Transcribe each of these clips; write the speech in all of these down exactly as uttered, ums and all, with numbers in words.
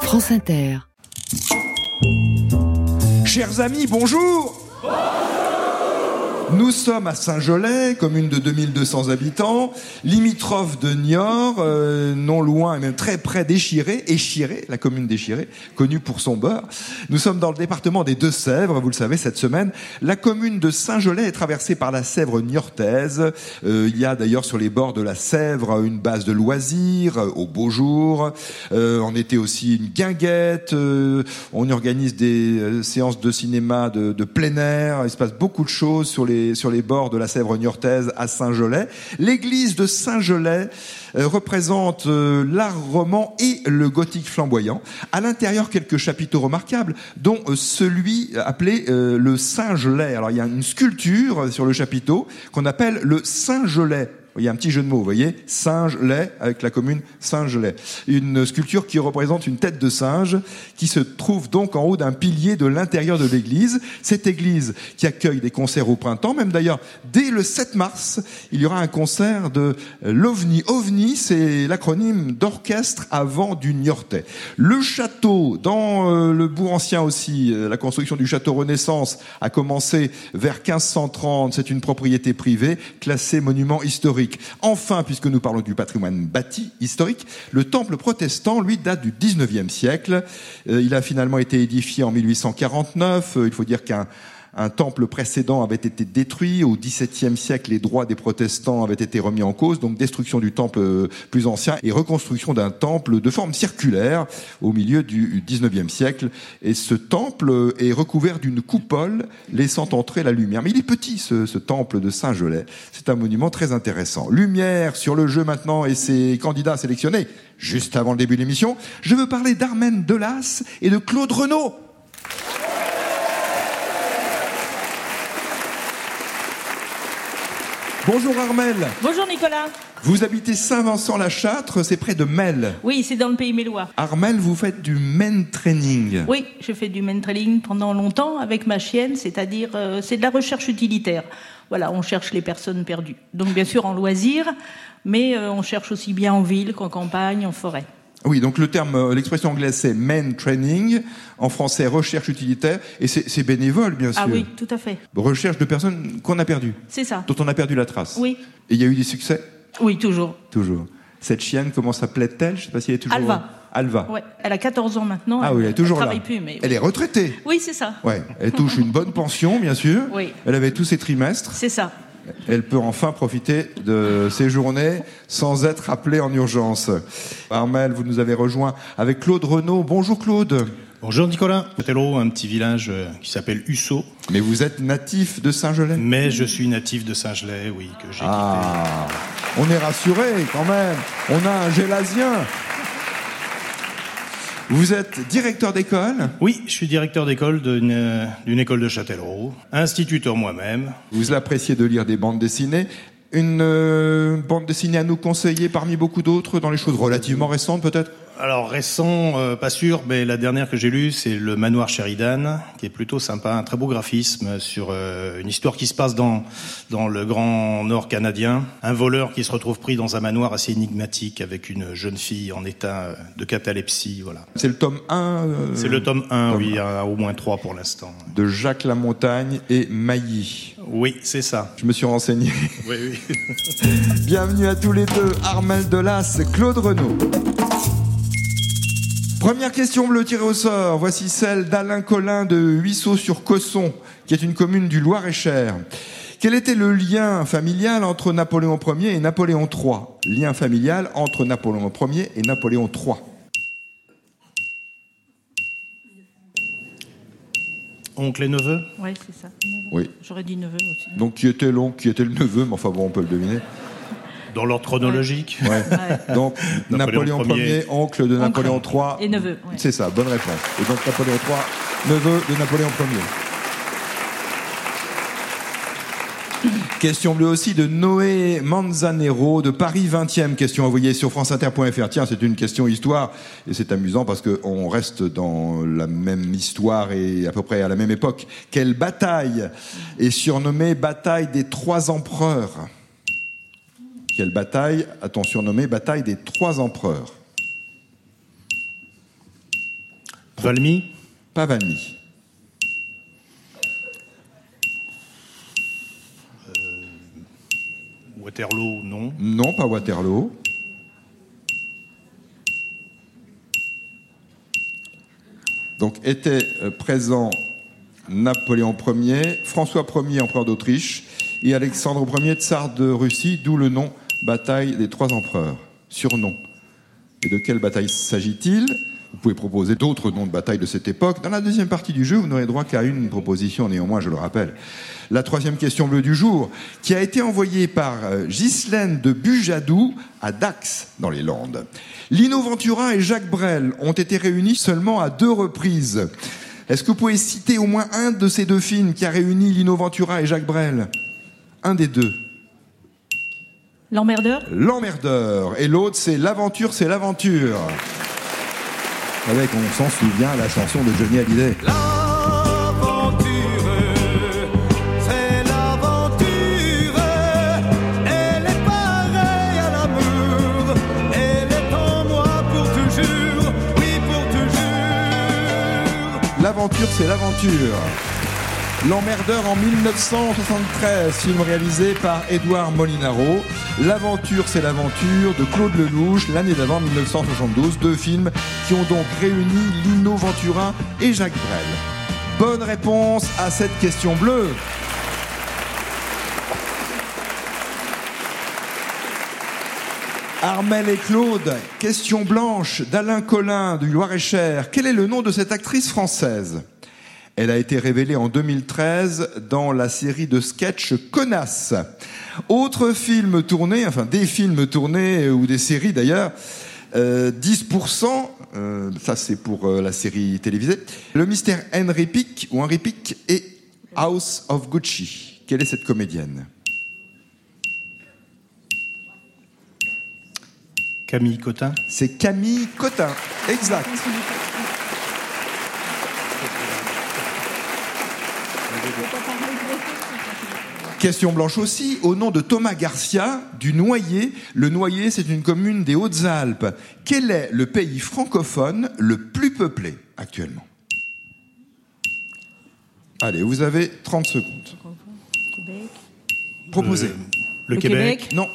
France Inter. Chers amis, bonjour. Nous sommes à Saint-Gelais, commune de deux mille deux cents habitants, limitrophe de Niort, euh, non loin et même très près d'Échiré, Échiré, la commune d'Échiré, connue pour son beurre. Nous sommes dans le département des Deux-Sèvres, vous le savez, cette semaine. La commune de Saint-Gelais est traversée par la Sèvre niortaise. Euh, il y a d'ailleurs sur les bords de la Sèvre une base de loisirs, euh, au beau jour. Euh, en été aussi une guinguette. Euh, on y organise des euh, séances de cinéma de, de plein air. Il se passe beaucoup de choses sur les sur les bords de la Sèvre niortaise à Saint-Gelais. L'église de Saint-Gelais euh, représente euh, l'art roman et le gothique flamboyant. À l'intérieur, quelques chapiteaux remarquables, dont euh, celui appelé euh, le Saint-Gelais. Alors, il y a une sculpture sur le chapiteau qu'on appelle le Saint-Gelais. Il y a un petit jeu de mots, vous voyez, Saint-Gelais avec la commune Saint-Gelais. Une sculpture qui représente une tête de singe qui se trouve donc en haut d'un pilier de l'intérieur de l'église. Cette église qui accueille des concerts au printemps, même d'ailleurs dès le sept mars, il y aura un concert de l'OVNI. OVNI, c'est l'acronyme d'orchestre à vent du Niortais. Le château, dans le bourg ancien aussi, la construction du château Renaissance a commencé vers quinze cent trente. C'est une propriété privée classée monument historique. Enfin, puisque nous parlons du patrimoine bâti historique, le temple protestant, lui, date du dix-neuvième siècle. Euh, il a finalement été édifié en mille huit cent quarante-neuf. Euh, il faut dire qu'un Un temple précédent avait été détruit. Au dix-septième siècle, les droits des protestants avaient été remis en cause. Donc, destruction du temple plus ancien et reconstruction d'un temple de forme circulaire au milieu du dix-neuvième siècle. Et ce temple est recouvert d'une coupole laissant entrer la lumière. Mais il est petit, ce, ce temple de Saint-Gelais. C'est un monument très intéressant. Lumière sur le jeu maintenant et ses candidats sélectionnés juste avant le début de l'émission. Je veux parler d'Armelle Delas et de Claude Renaud. Bonjour Armelle. Bonjour Nicolas. Vous habitez Saint-Vincent-la-Châtre, c'est près de Melle. Oui, c'est dans le pays mélois. Armelle, vous faites du men training. Oui, je fais du men training pendant longtemps avec ma chienne, c'est-à-dire euh, c'est de la recherche utilitaire. Voilà, on cherche les personnes perdues. Donc bien sûr en loisir, mais euh, on cherche aussi bien en ville qu'en campagne, en forêt. Oui, donc le terme, l'expression anglaise c'est men training, en français recherche utilitaire, et c'est, c'est bénévole bien sûr. Ah oui, tout à fait. Recherche de personnes qu'on a perdues. C'est ça. Dont on a perdu la trace. Oui. Et il y a eu des succès ? Oui, toujours. Toujours. Cette chienne, comment s'appelait-elle ? Je ne sais pas si elle est toujours... Alva. Alva. Ouais, elle a quatorze ans maintenant. Ah oui, elle est toujours elle là. travaille plus, mais... Elle est retraitée. Oui, c'est ça. Ouais, elle touche une bonne pension, bien sûr. Oui. Elle avait tous ses trimestres. C'est ça. Elle peut enfin profiter de ses journées sans être appelée en urgence. Armelle, vous nous avez rejoint avec Claude Renaud. Bonjour Claude. Bonjour Nicolas. Châtellerault, un petit village qui s'appelle Hussot. Mais vous êtes natif de Saint-Gelais ? Mais je suis natif de Saint-Gelais, oui, que j'ai ah, quitté. On est rassurés quand même. On a un Gélasien. Vous êtes directeur d'école ? Oui, je suis directeur d'école d'une, d'une école de Châtellerault, instituteur moi-même. Vous appréciez de lire des bandes dessinées. Une euh, bande dessinée à nous conseiller parmi beaucoup d'autres, dans les choses relativement récentes peut-être ? Alors récent, euh, pas sûr, mais la dernière que j'ai lue, c'est Le Manoir Sheridan, qui est plutôt sympa, un très beau graphisme sur euh, une histoire qui se passe dans dans le Grand Nord canadien. Un voleur qui se retrouve pris dans un manoir assez énigmatique avec une jeune fille en état de catalepsie, voilà. C'est le tome un euh... C'est le tome un, tome oui, il y un. a au moins trois pour l'instant. De Jacques Lamontagne et Mailly. Oui, c'est ça. Je me suis renseigné. Oui, oui. Bienvenue à tous les deux, Armelle Delas, Claude Renaud. Première question bleue tirée au sort. Voici celle d'Alain Collin de Huisseau-sur-Cosson, qui est une commune du Loir-et-Cher. Quel était le lien familial entre Napoléon Ier et Napoléon trois ? Lien familial entre Napoléon Ier et Napoléon trois. Oncle et neveu ? Oui, c'est ça. Oui. J'aurais dit neveu aussi. Donc qui était l'oncle, qui était le neveu, mais enfin bon, on peut le deviner. Dans l'ordre chronologique. Ouais. Ouais. Donc Napoléon, Napoléon Ier, oncle de Napoléon oncle. trois. Et neveu. Ouais. C'est ça, bonne réponse. Et donc Napoléon trois, neveu de Napoléon Ier. Question bleue aussi de Noé Manzanero de Paris vingtième. Question envoyée sur france inter point f r. Tiens, c'est une question histoire et c'est amusant parce qu'on reste dans la même histoire et à peu près à la même époque. Quelle bataille est surnommée bataille des trois empereurs ? Quelle bataille a-t-on surnommé bataille des trois empereurs ? Valmy. Pas Valmy. Euh, Waterloo, non. Non, pas Waterloo. Donc était euh, présent Napoléon Ier, François Ier, empereur d'Autriche, et Alexandre Ier, tsar de Russie, d'où le nom bataille des trois empereurs. Surnom. Et de quelle bataille s'agit-il ? Vous pouvez proposer d'autres noms de batailles de cette époque. Dans la deuxième partie du jeu, vous n'aurez droit qu'à une proposition, néanmoins, je le rappelle. La troisième question bleue du jour, qui a été envoyée par Ghislaine de Bujadou à Dax, dans les Landes. Lino Ventura et Jacques Brel ont été réunis seulement à deux reprises. Est-ce que vous pouvez citer au moins un de ces deux films qui a réuni Lino Ventura et Jacques Brel ? Un des deux. L'emmerdeur ? L'emmerdeur. Et l'autre, c'est L'aventure, c'est l'aventure. Avec, on s'en souvient, la chanson de Johnny Hallyday. L'aventure, c'est l'aventure. Elle est pareille à l'amour. Elle est en moi pour toujours. Oui, pour toujours. L'aventure, c'est l'aventure. L'emmerdeur en mille neuf cent soixante-treize, film réalisé par Édouard Molinaro. L'aventure, c'est l'aventure de Claude Lelouch, l'année d'avant, mille neuf cent soixante-douze. Deux films qui ont donc réuni Lino Ventura et Jacques Brel. Bonne réponse à cette question bleue. Armel et Claude, question blanche d'Alain Collin du Loir-et-Cher. Quel est le nom de cette actrice française ? Elle a été révélée en deux mille treize dans la série de sketchs Connasse. Autre film tourné, enfin des films tournés, ou des séries d'ailleurs, euh, dix pour cent, euh, ça c'est pour euh, la série télévisée, Le mystère Henry Pick, ou Henry Pick, et House of Gucci. Quelle est cette comédienne ? Camille Cotin. C'est Camille Cotin, exact. Question blanche aussi, au nom de Thomas Garcia, du Noyer. Le Noyer, c'est une commune des Hautes-Alpes. Quel est le pays francophone le plus peuplé actuellement ? Allez, vous avez trente secondes. Québec. Proposez. Le, le Le Québec. Québec. Non.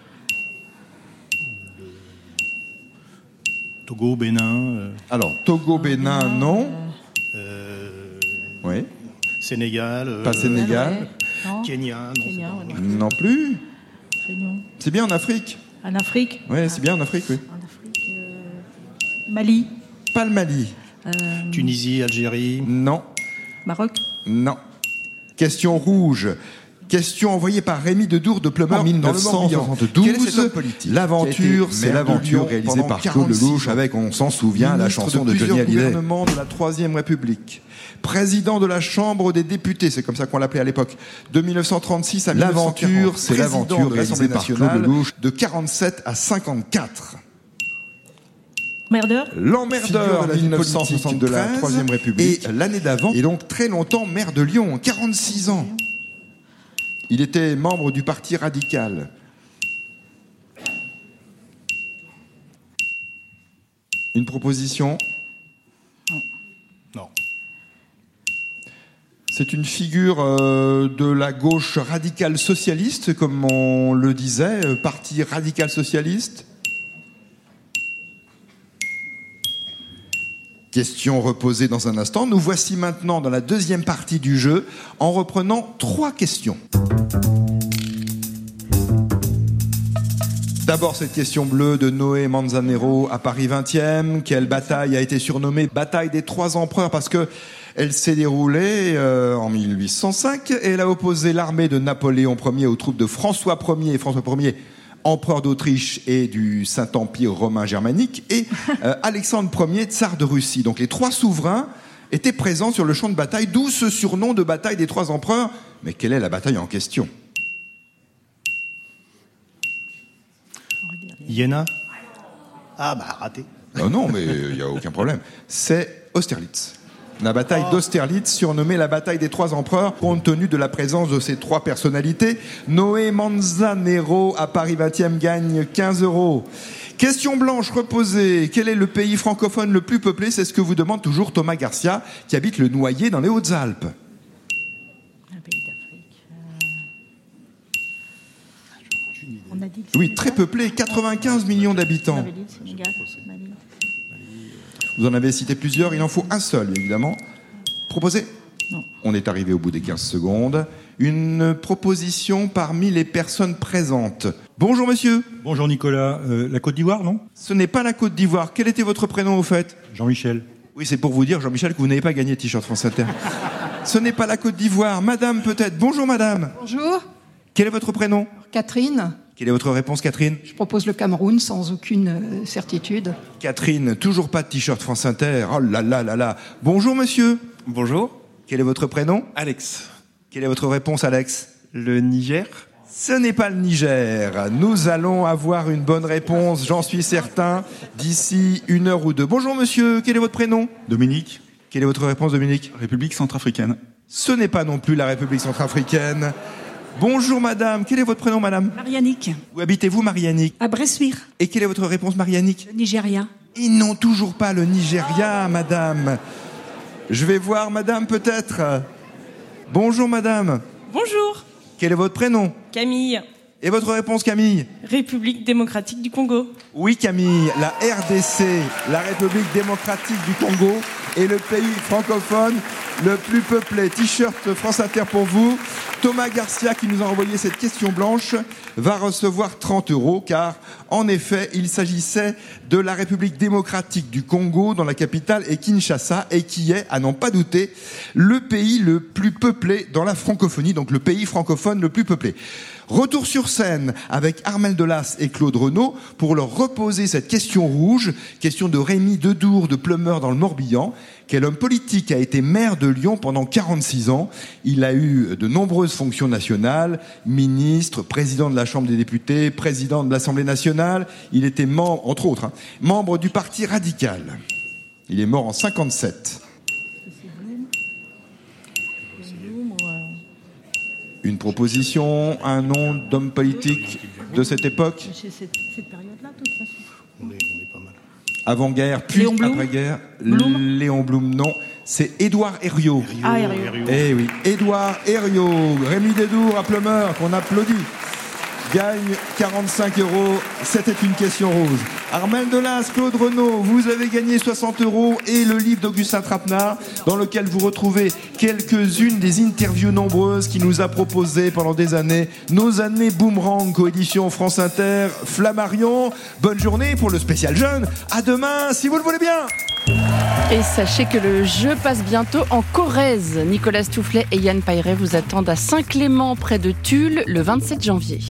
Togo, Bénin. euh, Alors, Togo, Bénin, non. euh, Oui. Sénégal. euh, Pas Sénégal. Ouais. Non. Kenya. Non, Kenya, c'est pas- ouais. Non plus. Réunion. C'est bien en Afrique. En Afrique. Oui, c'est bien en Afrique, oui. En Afrique. euh, Mali. Pas le Mali. Euh, Tunisie, Algérie. Non. Maroc. Non. Question rouge. Question envoyée par Rémi Dedour de Pleumeur en mille neuf cent soixante-douze. Quel est cet homme politique L'aventure, qui a été c'est maire de l'aventure Lyon réalisée pendant par Claude quarante-six Lelouch ans. avec, on s'en souvient, la Ministre chanson de de Johnny plusieurs Hallyday. gouvernements de la Troisième République. Président de la Chambre des députés, c'est comme ça qu'on l'appelait à l'époque. De mille neuf cent trente-six à L'aventure, mille neuf cent quarante. c'est Président l'aventure de l'Assemblée réalisée par Claude nationale Lelouch. de quarante-sept à cinquante-quatre. Merdeur. L'emmerdeur Figure de la vie mille neuf cent soixante-treize politique de la Troisième République. et l'année d'avant, et donc très longtemps maire de Lyon, quarante-six ans. Il était membre du Parti radical. Une proposition ? Non. C'est une figure euh, de la gauche radicale socialiste, comme on le disait, euh, Parti radical socialiste. Question reposée dans un instant. Nous voici maintenant dans la deuxième partie du jeu en reprenant trois questions. D'abord cette question bleue de Noé Manzanero à Paris vingtième. Quelle bataille a été surnommée bataille des trois empereurs parce que elle s'est déroulée euh, en mille huit cent cinq et elle a opposé l'armée de Napoléon Ier aux troupes de François Ier et François Ier empereur d'Autriche et du Saint-Empire romain germanique, et euh, Alexandre Ier, tsar de Russie. Donc les trois souverains étaient présents sur le champ de bataille, d'où ce surnom de bataille des trois empereurs. Mais quelle est la bataille en question ? Iéna. Ah bah raté. Oh non, mais il n'y a aucun problème. C'est Austerlitz. La bataille Oh. d'Austerlitz, surnommée la bataille des trois empereurs, compte tenu de la présence de ces trois personnalités. Noé Manzanero à Paris vingtième gagne quinze euros. Question blanche reposée. Quel est le pays francophone le plus peuplé? C'est ce que vous demande toujours Thomas Garcia, qui habite le Noyer dans les Hautes-Alpes. Un pays d'Afrique. euh, On a dit le Oui, Sénégal. très peuplé, quatre-vingt-quinze millions On d'habitants. avait dit le Sénégal, Mali. Vous en avez cité plusieurs, il en faut un seul, évidemment. Proposé? Non. On est arrivé au bout des quinze secondes. Une proposition parmi les personnes présentes. Bonjour monsieur. Bonjour Nicolas, Euh, la Côte d'Ivoire, non? Ce n'est pas la Côte d'Ivoire. Quel était votre prénom au fait? Jean-Michel. Oui, c'est pour vous dire, Jean-Michel, que vous n'avez pas gagné T-shirt France Inter. Ce n'est pas la Côte d'Ivoire. Madame, peut-être. Bonjour madame. Bonjour, Quel est votre prénom? Catherine. Quelle est votre réponse, Catherine? Je propose le Cameroun sans aucune euh, certitude. Catherine, toujours pas de T-shirt France Inter. Oh là là là là. Bonjour monsieur. Bonjour, Quel est votre prénom? Alex. Quelle est votre réponse, Alex? Le Niger? Ce n'est pas le Niger. Nous allons avoir une bonne réponse, j'en suis certain, d'ici une heure ou deux. Bonjour monsieur, quel est votre prénom? Dominique, Quelle est votre réponse, Dominique? République centrafricaine. Ce n'est pas non plus la République centrafricaine. Bonjour madame, quel est votre prénom madame? Marianique, Où habitez-vous Marianique? à Bressuire, Et quelle est votre réponse Marianique? le Nigeria. Et non, toujours pas le Nigeria, madame. Je vais voir madame peut-être. Bonjour madame, Bonjour, quel est votre prénom? Camille, Et votre réponse Camille? République démocratique du Congo. Oui Camille, la R D C, la République démocratique du Congo, est le pays francophone le plus peuplé. T-shirt France Inter pour vous. Thomas Garcia, qui nous a envoyé cette question blanche, va recevoir trente euros, car en effet, il s'agissait de la République démocratique du Congo, dont la capitale est Kinshasa, et qui est, à n'en pas douter, le pays le plus peuplé dans la francophonie, donc le pays francophone le plus peuplé. Retour sur scène avec Armel Delas et Claude Renaud pour leur reposer cette question rouge, question de Rémi Dedour de Pleumeur dans le Morbihan. Quel homme politique a été maire de Lyon pendant quarante-six ans? Il a eu de nombreuses fonctions nationales, ministre, président de la Chambre des députés, président de l'Assemblée nationale. Il était membre, entre autres, hein, membre du Parti radical. Il est mort en cinquante-sept. Une proposition, un nom d'homme politique de cette époque, C'est cette, cette période-là, de toute façon. On est, on est pas mal. avant-guerre, puis Léon Blum après-guerre. Blum Léon Blum, non. C'est Édouard Herriot. Ah, Herriot. Eh oui, Édouard Herriot, Rémi Dedour à Pleumeur, qu'on applaudit, gagne quarante-cinq euros. C'était une question rose. Armel Delas, Claude Renaud, vous avez gagné soixante euros et le livre d'Augustin Trapenard, dans lequel vous retrouvez quelques-unes des interviews nombreuses qu'il nous a proposées pendant des années. Nos années boomerang, coédition France Inter, Flammarion. Bonne journée pour le spécial jeune. À demain, si vous le voulez bien. Et sachez que le jeu passe bientôt en Corrèze. Nicolas Toufflet et Yann Pailleret vous attendent à Saint-Clément, près de Tulle, le vingt-sept janvier.